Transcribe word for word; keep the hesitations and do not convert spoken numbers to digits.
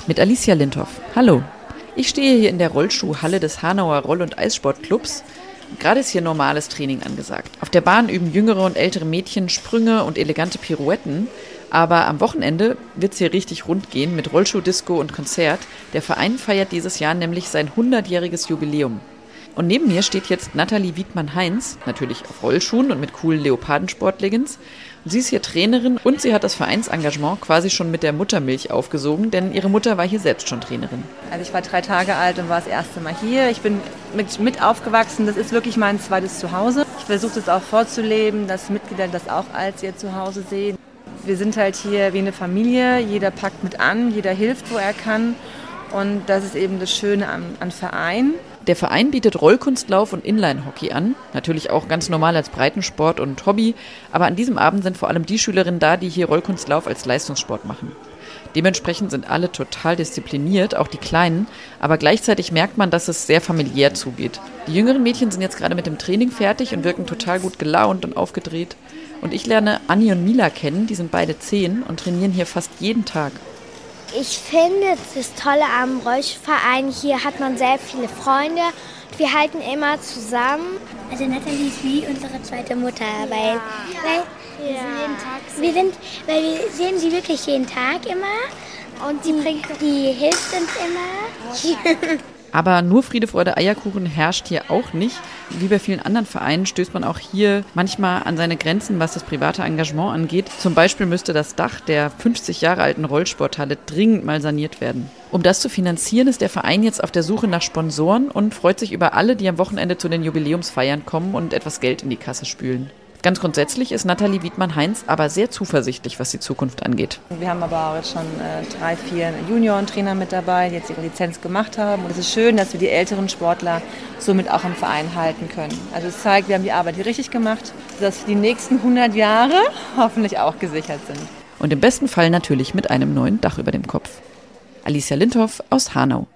mit Alicia Lindhoff. Hallo. Ich stehe hier in der Rollschuhhalle des Hanauer Roll- und Eissportclubs. Gerade ist hier normales Training angesagt. Auf der Bahn üben jüngere und ältere Mädchen Sprünge und elegante Pirouetten. Aber am Wochenende wird es hier richtig rund gehen mit Rollschuh-Disco und Konzert. Der Verein feiert dieses Jahr nämlich sein hundertjähriges Jubiläum. Und neben mir steht jetzt Nathalie Wiedmann-Heinz, natürlich auf Rollschuhen und mit coolen Leopardensport-Leggings. Sie ist hier Trainerin und sie hat das Vereinsengagement quasi schon mit der Muttermilch aufgesogen, denn ihre Mutter war hier selbst schon Trainerin. Also ich war drei Tage alt und war das erste Mal hier. Ich bin mit, mit aufgewachsen, das ist wirklich mein zweites Zuhause. Ich versuche das auch vorzuleben, dass Mitglieder das auch als ihr Zuhause sehen. Wir sind halt hier wie eine Familie, jeder packt mit an, jeder hilft, wo er kann. Und das ist eben das Schöne am, am Verein. Der Verein bietet Rollkunstlauf und Inline-Hockey an, natürlich auch ganz normal als Breitensport und Hobby, aber an diesem Abend sind vor allem die Schülerinnen da, die hier Rollkunstlauf als Leistungssport machen. Dementsprechend sind alle total diszipliniert, auch die Kleinen, aber gleichzeitig merkt man, dass es sehr familiär zugeht. Die jüngeren Mädchen sind jetzt gerade mit dem Training fertig und wirken total gut gelaunt und aufgedreht. Und ich lerne Anni und Mila kennen, die sind beide zehn und trainieren hier fast jeden Tag. Ich finde das Tolle am Rollschuhverein, hier hat man sehr viele Freunde. Wir halten immer zusammen. Also Nathalie ist wie unsere zweite Mutter, weil, Ja. weil Ja. wir, sind jeden Tag so. wir sind, weil wir sehen sie wirklich jeden Tag immer und sie bringt, die hilft uns immer. Aber nur Friede, Freude, Eierkuchen herrscht hier auch nicht. Wie bei vielen anderen Vereinen stößt man auch hier manchmal an seine Grenzen, was das private Engagement angeht. Zum Beispiel müsste das Dach der fünfzig Jahre alten Rollsporthalle dringend mal saniert werden. Um das zu finanzieren, ist der Verein jetzt auf der Suche nach Sponsoren und freut sich über alle, die am Wochenende zu den Jubiläumsfeiern kommen und etwas Geld in die Kasse spülen. Ganz grundsätzlich ist Nathalie Wiedmann-Heinz aber sehr zuversichtlich, was die Zukunft angeht. Wir haben aber auch jetzt schon äh, drei, vier Juniorentrainer mit dabei, die jetzt ihre Lizenz gemacht haben. Und es ist schön, dass wir die älteren Sportler somit auch im Verein halten können. Also es zeigt, wir haben die Arbeit hier richtig gemacht, dass die nächsten hundert Jahre hoffentlich auch gesichert sind. Und im besten Fall natürlich mit einem neuen Dach über dem Kopf. Alicia Lindhoff aus Hanau.